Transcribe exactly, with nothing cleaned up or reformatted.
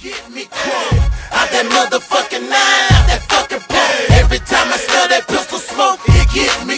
get me crunk. Out that motherfucking nine, out that fucking pump. Every time I smell that pistol smoke, it get me